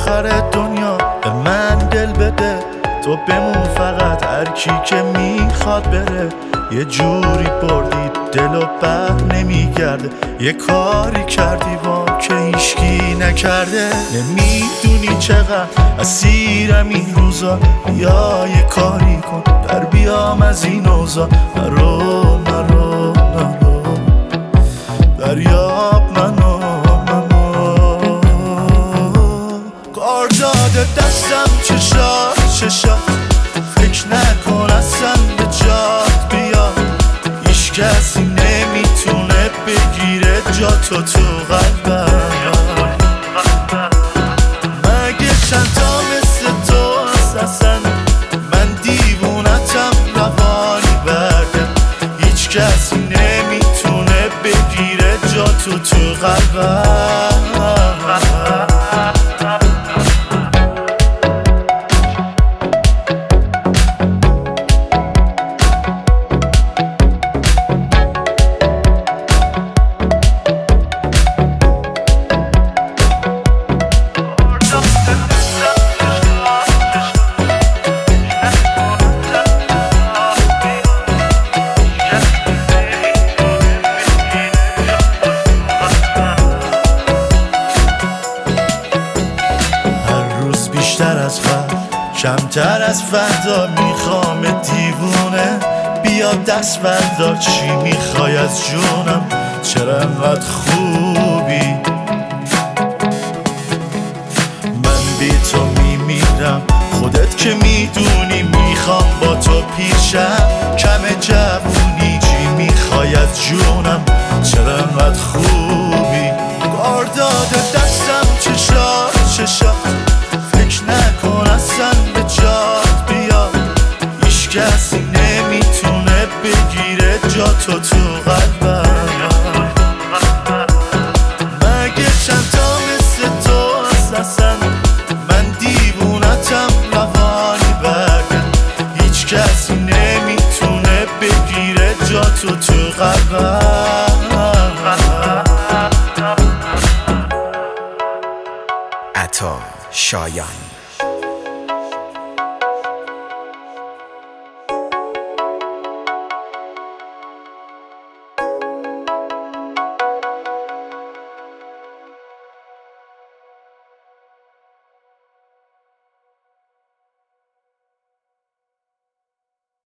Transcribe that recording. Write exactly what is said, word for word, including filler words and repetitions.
آخر دنیا به من دل بده، تو بمون فقط، هر کی که میخواد بره. یه جوری بردی دل و بر نمیگرده، یه کاری کردی با که هیچکی نکرده. نمیدونی چقدر اسیرم این روزا، یا یه کاری کن در بیام از این اوضاع. نرو نرو نرو دریاب منو منو، کار داده دستم چشا چشا، فکر نکن اصلا به جات بیا. هیچ کسی نمیتونه بگیره جاتو تو قلبم، مگه چند تا مثل تو هست اصلا؟ من دیوونتم روانی برده، هیچ کسی نمیتونه بگیره جاتو تو قلبم. بیشتر از فرد کمتر از فردا میخوام دیوونه، بیا دست بردار چی میخوای از جونم، چرا انقدر خوبی؟ من بی تو میمیرم، خودت که میدونی میخوام با تو پیشم. کم جوونی چی میخوای از جونم، چرا انقدر خوبی؟ کار داده دستم چشا چشا، فکر نکن اصلا به جات بیا. هیچ کسی نمیتونه بگیره جاتو تو قلبم، مگه چند تا مثل تو هست اصلا؟ من دیوونتم روانی برگم، هیچ کسی نمیتونه بگیره جاتو تو قلبم. عطا شایان.